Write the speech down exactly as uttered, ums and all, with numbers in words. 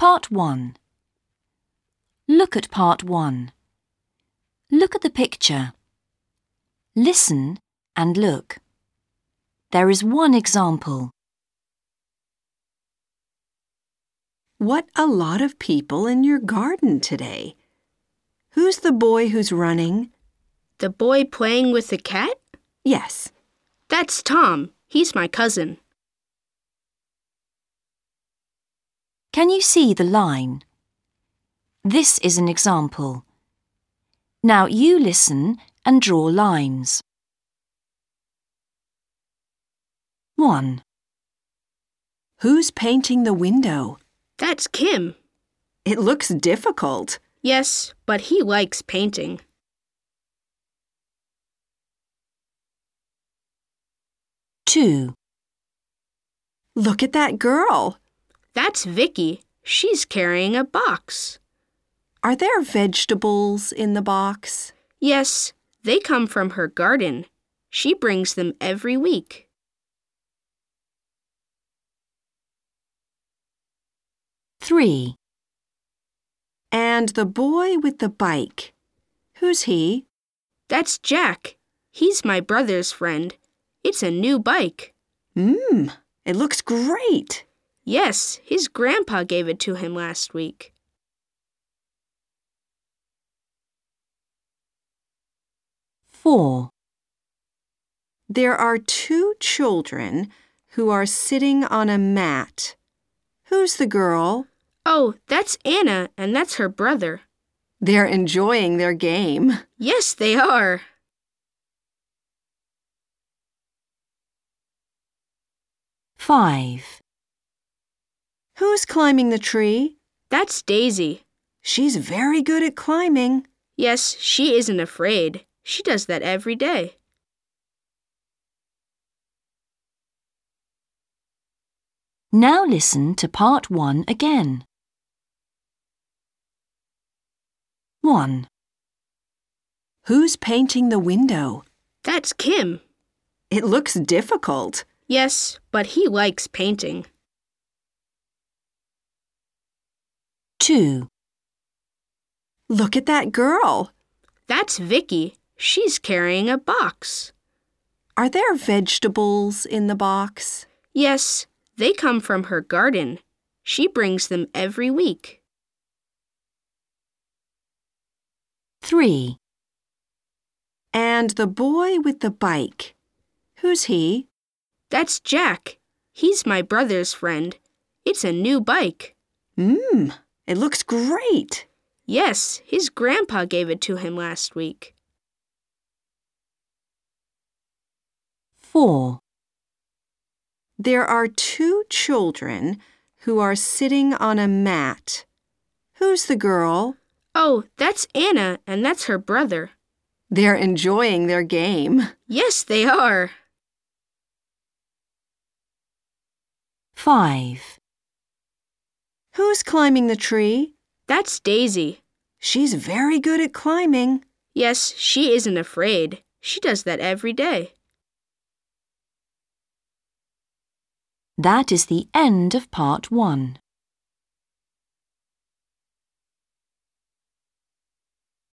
Part one. Look at Part one. Look at the picture. Listen and look. There is one example. What a lot of people in your garden today. Who's the boy who's running? The boy playing with the cat? Yes. That's Tom. He's my cousin. Can you see the line? This is an example. Now you listen and draw lines. one. Who's painting the window? That's Kim. It looks difficult. Yes, but he likes painting. two. Look at that girl. That's Vicky. She's carrying a box. Are there vegetables in the box? Yes, they come from her garden. She brings them every week. three. And the boy with the bike. Who's he? That's Jack. He's my brother's friend. It's a new bike. Mmm, it looks great. Yes, his grandpa gave it to him last week. four. There are two children who are sitting on a mat. Who's the girl? Oh, that's Anna, and that's her brother. They're enjoying their game. Yes, they are. five. Who's climbing the tree? That's Daisy. She's very good at climbing. Yes, she isn't afraid. She does that every day. Now listen to Part one again. one. Who's painting the window? That's Kim. It looks difficult. Yes, but he likes painting. two. Look at that girl. That's Vicky. She's carrying a box. Are there vegetables in the box? Yes, they come from her garden. She brings them every week. three. And the boy with the bike. Who's he? That's Jack. He's my brother's friend. It's a new bike. Mmm, it looks great. Yes, his grandpa gave it to him last week. four. There are two children who are sitting on a mat. Who's the girl? Oh, that's Anna, and that's her brother. They're enjoying their game. Yes, they are. five. Who's climbing the tree? That's Daisy. She's very good at climbing. Yes, she isn't afraid. She does that every day. That is the end of Part one.